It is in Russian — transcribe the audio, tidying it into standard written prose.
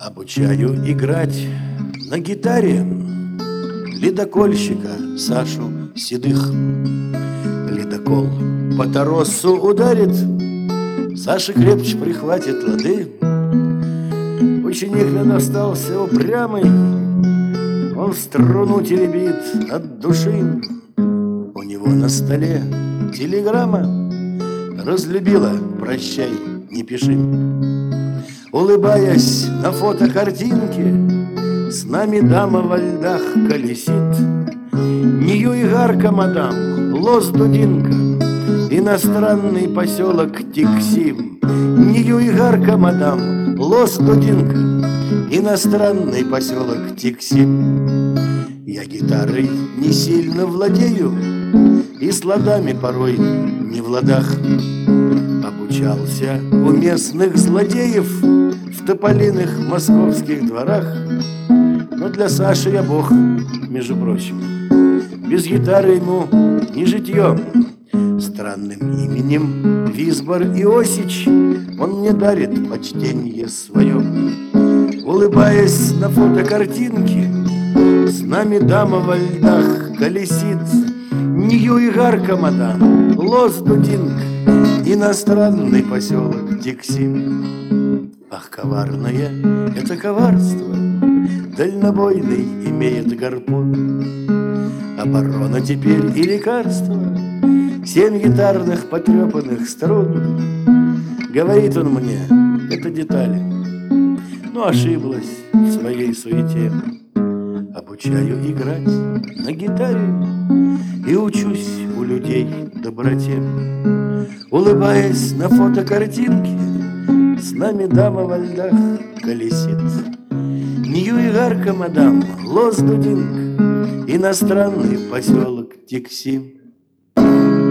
Обучаю играть на гитаре ледокольщика Сашу Седых. Ледокол по торосу ударит, Саша крепче прихватит лады. Ученик остался упрямый, он струну теребит от души. У него на столе телеграмма: разлюбила, прощай, не пиши. Улыбаясь на фотокартинке, с нами дама во льдах колесит. Нью-Игарка, мадам, Лос-Дудинка, иностранный поселок Тиксим. Нью-Игарка, мадам, Лос-Дудинка, иностранный поселок Тиксим. Я гитарой не сильно владею и с ладами порой не в ладах. Обучался у местных злодеев в тополиных московских дворах. Но для Саши я бог, между прочим. Без гитары ему не житье. Странным именем Визбор Иосич он мне дарит почтенье свое. Улыбаясь на фотокартинке, с нами дама во льдах колесит. Нью-Игарка, мадам, Лос-Дудинка, иностранный поселок Тиксим. Ах, коварное это коварство, дальнобойный имеет гарпун. Оборона теперь и лекарство, 7 гитарных потрепанных струн. Говорит он мне, это детали, но ошиблась в своей суете. Обучаю играть на гитаре и учусь у людей доброте. Улыбаясь на фотокартинке, с нами дама во льдах колесит. Нью-Игарка, мадам, Лос-Дудинка, иностранный поселок Тиксим.